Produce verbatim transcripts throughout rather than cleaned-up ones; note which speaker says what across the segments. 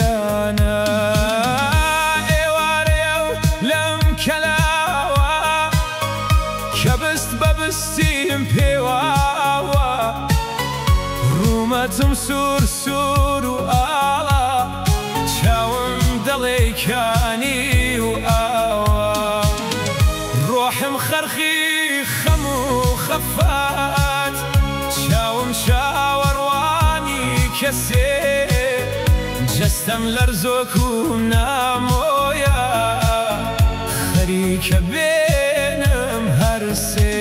Speaker 1: دەیانە ئێوارەیە و لەم کەلاوە کە بست بە بستیم پێواوە ڕوومەتم سوور سوور و ئاڵە چاوم دەڵێ کانی و ئاوە ڕۆحم خەرخی خەم و خەفات چاوم شاوەڕوانی کەسێ جەستەم لەرزۆک و نامۆیە خەریکە بێنم هەر سێ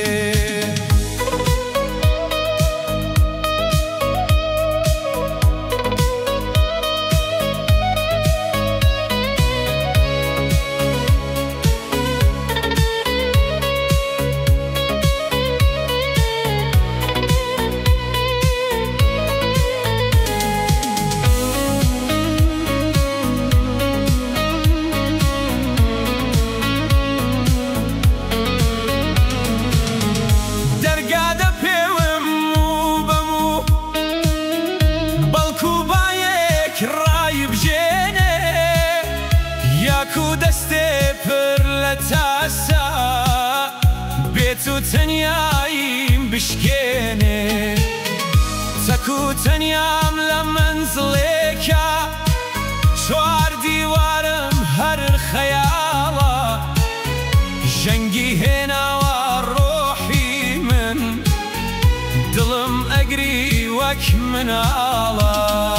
Speaker 1: یاکو دەستێ پر لە تاسە بێت و تەنیاییم بشکێنێ تەک و تەنیام لە مەنزڵێکە چوار دیوارم هەر خەیاڵە ژەنگی هێناوە ڕۆحی من دڵم ئەگری وەک مناڵە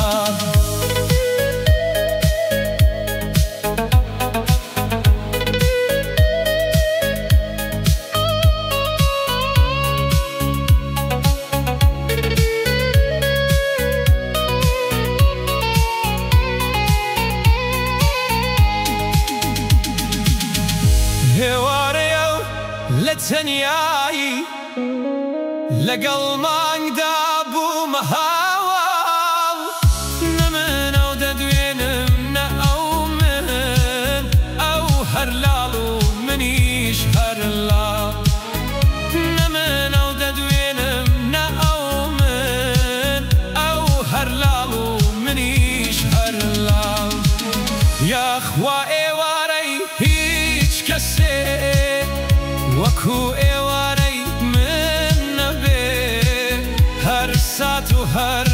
Speaker 1: هێوارەیە و لە تەنیایی لەگەڵ مانگدا بوومە هاوڵ نە من ئەو دەدوێنم نە ئەو من ئەو هەر لاڵ و منیش هەر لاڵ نە من ئەو دەدوێنم نە ئەو من ئەو هەر لاڵ و منیش هەر لاڵ یاخوا ئێوارەی هیچ کەسێ وەکو ئێوارەی من نەبێ هەر سات و هەر